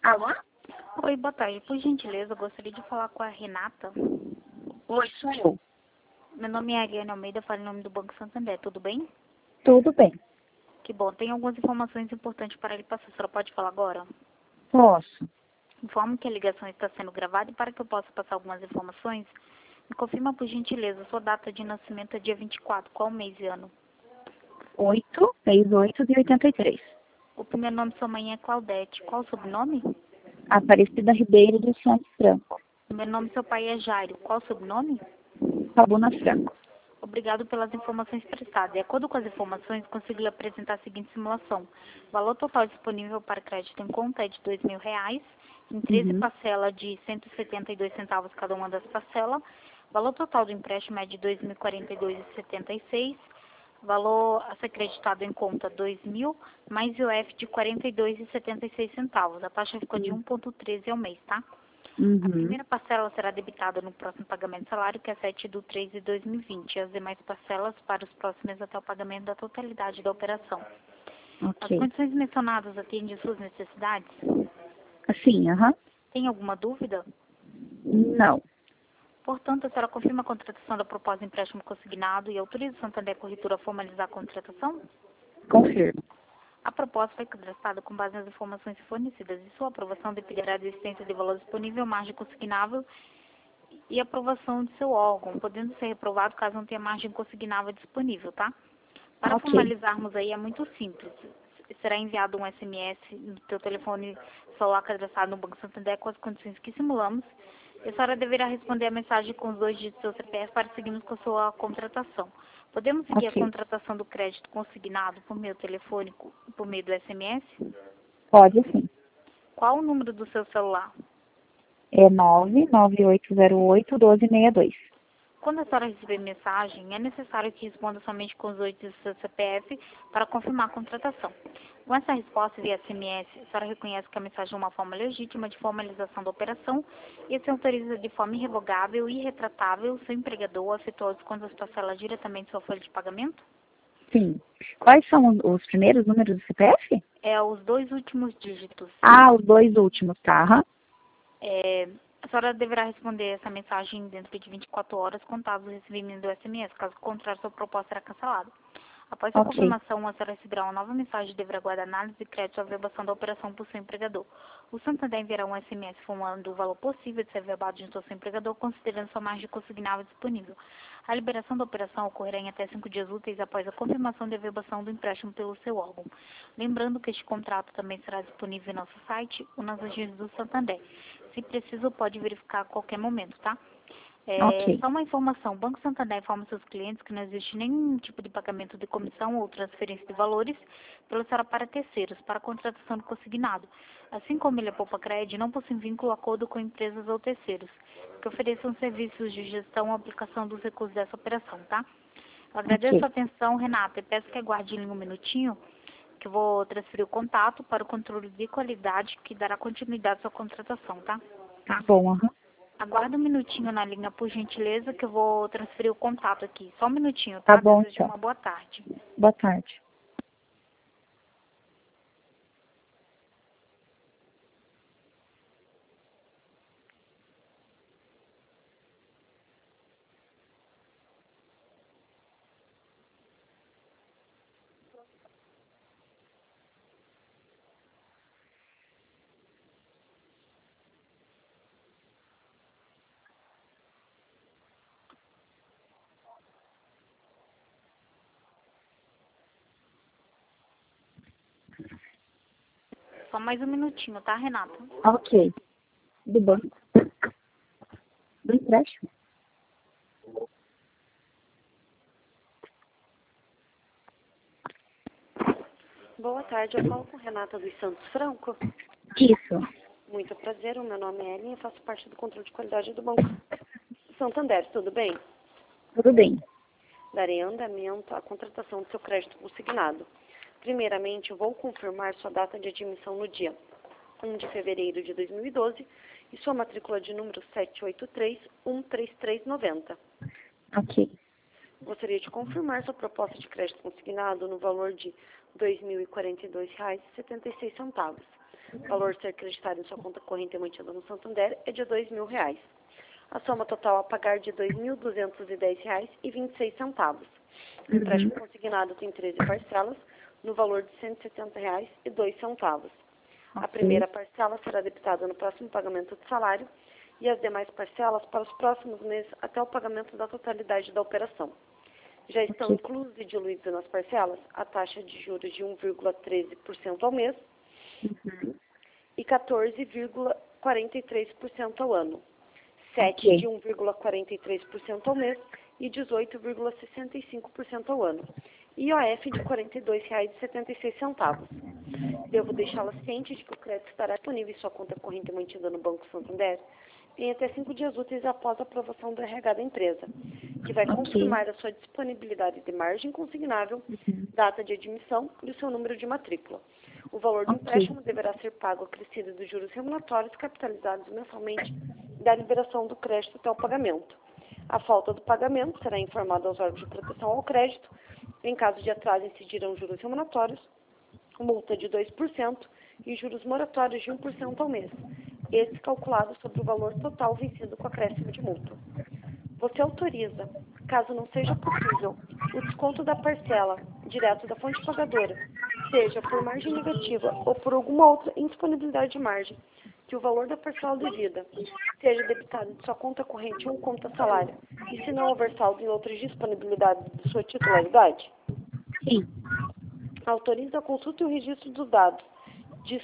Alô? Oi, boa tarde. Por gentileza, eu gostaria de falar com a Renata. Oi, sou eu. Meu nome é Ariane Almeida, falo em nome do Banco Santander. Tudo bem? Tudo bem. Que bom. Tem algumas informações importantes para ele passar. A senhora pode falar agora? Posso. Informo que a ligação está sendo gravada e para que eu possa passar algumas informações, me confirma, por gentileza, sua data de nascimento é dia 24. Qual mês e ano? 8/6/83. O primeiro nome de sua mãe é Claudete. Qual o sobrenome? Aparecida Ribeiro dos Santos Franco. O primeiro nome de seu pai é Jairo. Qual o sobrenome? Sabuna Franco. Obrigado pelas informações prestadas. De acordo com as informações, consegui lhe apresentar a seguinte simulação. O valor total disponível para crédito em conta é de R$ 2.000, em 13 parcelas de 172 centavos cada uma das parcelas. O valor total do empréstimo é de R$ 2.042,76. Valor a ser creditado em conta 2.000, mais IOF de 42,76 centavos. A taxa ficou de 1,13 ao mês, tá? A primeira parcela será debitada no próximo pagamento de salário, que é 7/3/2020, e as demais parcelas para os próximos meses até o pagamento da totalidade da operação. As Ok. condições mencionadas atendem às suas necessidades? Sim, aham. Tem alguma dúvida? Não. Portanto, a senhora confirma a contratação da proposta de empréstimo consignado e autoriza o Santander Corretora a formalizar a contratação? Confirmo. A proposta foi cadastral com base nas informações fornecidas e sua aprovação dependerá da existência de valor disponível, margem consignável e aprovação de seu órgão, podendo ser reprovado caso não tenha margem consignável disponível, tá? Para Ok. formalizarmos aí é muito simples. Será enviado um SMS no seu telefone celular cadastrado no Banco Santander com as condições que simulamos. E a senhora deverá responder a mensagem com os 2 dígitos do seu CPF para seguirmos com a sua contratação. Podemos seguir a Ok. contratação do crédito consignado por meio telefônico e por meio do SMS? Pode sim. Qual o número do seu celular? É 99808-1262. Quando a senhora receber mensagem, é necessário que responda somente com os 8 do seu CPF para confirmar a contratação. Com essa resposta via SMS, a senhora reconhece que a mensagem é uma forma legítima de formalização da operação e assim autoriza de forma irrevogável e irretratável seu empregador a efetuar os descontos das parcelas diretamente em sua folha de pagamento? Sim. Quais são os primeiros números do CPF? É os 2 últimos dígitos. Ah, os 2 últimos, tá? Aham. A senhora deverá responder essa mensagem dentro de 24 horas, contados o recebimento do SMS. Caso contrário, sua proposta será cancelada. Após a Ok. confirmação, a senhora receberá uma nova mensagem e deverá aguardar análise de crédito e averbação da operação por seu empregador. O Santander enviará um SMS informando o valor possível de ser averbado junto ao seu empregador, considerando sua margem consignável disponível. A liberação da operação ocorrerá em até 5 dias úteis após a confirmação de averbação do empréstimo pelo seu órgão. Lembrando que este contrato também será disponível em nosso site ou nas agências do Santander. Se preciso, pode verificar a qualquer momento, tá? Ok. Só uma informação, o Banco Santander informa seus clientes que não existe nenhum tipo de pagamento de comissão ou transferência de valores pela senhora para terceiros, para a contratação do consignado. Assim como ele é poupa crédito, não possui vínculo ou acordo com empresas ou terceiros, que ofereçam serviços de gestão ou aplicação dos recursos dessa operação, tá? Eu agradeço Ok. a atenção, Renata, e peço que aguarde em um minutinho, que eu vou transferir o contato para o controle de qualidade que dará continuidade à sua contratação, tá? Tá bom, aham. Aguarda um minutinho na linha, por gentileza, que eu vou transferir o contato aqui. Só um minutinho, Tá tá? bom, Desejo então. uma boa tarde. Boa tarde. Só mais um minutinho, tá, Renata? Ok. Do banco. Do empréstimo. Boa tarde, eu falo com Renata dos Santos Franco. Isso. Muito prazer, o meu nome é Ellen e eu faço parte do controle de qualidade do Banco Santander, tudo bem? Tudo bem. Darei andamento à contratação do seu crédito consignado. Primeiramente, eu vou confirmar sua data de admissão no dia 1 de fevereiro de 2012 e sua matrícula de número 783-13390. Ok. Gostaria de confirmar sua proposta de crédito consignado no valor de R$ 2.042,76. O valor a ser acreditado em sua conta corrente e mantida no Santander é de R$ 2.000. A soma total a pagar de R$ 2.210,26. O empréstimo consignado tem 13 parcelas, no valor de R$ 170,02. A primeira parcela será debitada no próximo pagamento do salário e as demais parcelas para os próximos meses até o pagamento da totalidade da operação. Já estão inclusos e diluídos nas parcelas a taxa de juros de 1,13% ao mês e 14,43% ao ano, 7% de 1,43% ao mês e 18,65% ao ano, e IOF de R$ 42,76. Devo deixá-la ciente de que o crédito estará disponível em sua conta corrente mantida no Banco Santander em até 5 dias úteis após a aprovação do RH da empresa, que vai confirmar a sua disponibilidade de margem consignável, data de admissão e o seu número de matrícula. O valor do empréstimo deverá ser pago acrescido dos juros remuneratórios capitalizados mensalmente da liberação do crédito até o pagamento. A falta do pagamento será informada aos órgãos de proteção ao crédito. Em caso de atraso, incidirão juros remuneratórios, multa de 2% e juros moratórios de 1% ao mês, esse calculado sobre o valor total vencido com acréscimo de multa. Você autoriza, caso não seja possível, o desconto da parcela direto da fonte pagadora, seja por margem negativa ou por alguma outra indisponibilidade de margem, que o valor da parcela devida seja debitado de sua conta corrente ou conta salário, e se não houver saldo em outras disponibilidades de sua titularidade? Sim. Autoriza a consulta e o registro dos dados de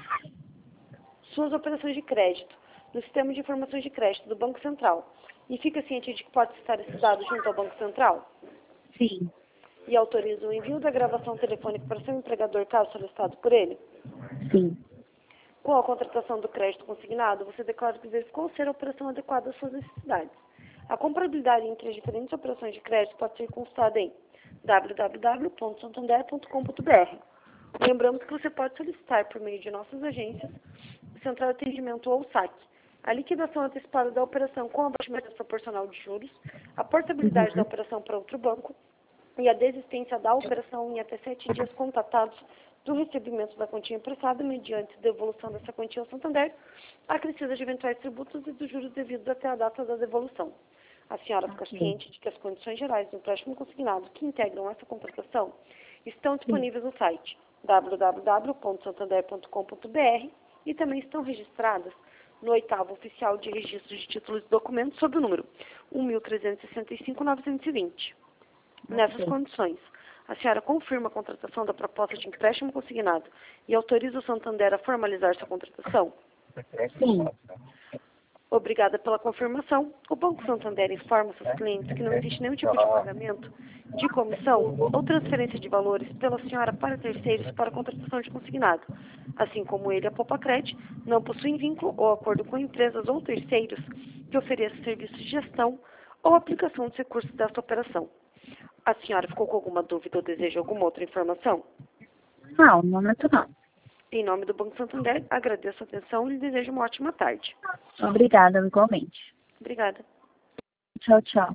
suas operações de crédito no Sistema de Informações de Crédito do Banco Central e fica ciente de que pode citar esses dados junto ao Banco Central? Sim. E autoriza o envio da gravação telefônica para seu empregador caso solicitado por ele? Sim. Com a contratação do crédito consignado, você declara que verificou ser a operação adequada às suas necessidades. A comparabilidade entre as diferentes operações de crédito pode ser consultada em www.santander.com.br. Lembramos que você pode solicitar por meio de nossas agências, Central de Atendimento ou SAC, a liquidação antecipada da operação com abatimento proporcional de juros, a portabilidade da operação para outro banco e a desistência da operação em até 7 dias contatados do recebimento da quantia emprestada mediante devolução dessa quantia ao Santander, acrescida de eventuais tributos e dos juros devidos até a data da devolução. A senhora fica ciente de que as condições gerais do empréstimo consignado que integram essa contratação estão disponíveis no site www.santander.com.br e também estão registradas no 8º Oficial de Registro de Títulos e Documentos sob o número 1.365.920. Nessas condições, a senhora confirma a contratação da proposta de empréstimo consignado e autoriza o Santander a formalizar sua contratação? Sim. Obrigada pela confirmação. O Banco Santander informa seus clientes que não existe nenhum tipo de pagamento de comissão ou transferência de valores pela senhora para terceiros para a contratação de consignado. Assim como ele, a Popacred, não possui vínculo ou acordo com empresas ou terceiros que ofereçam serviços de gestão ou aplicação dos recursos desta operação. A senhora ficou com alguma dúvida ou deseja alguma outra informação? Não, no momento não. Em nome do Banco Santander, agradeço a atenção e lhe desejo uma ótima tarde. Obrigada, igualmente. Obrigada. Tchau, tchau.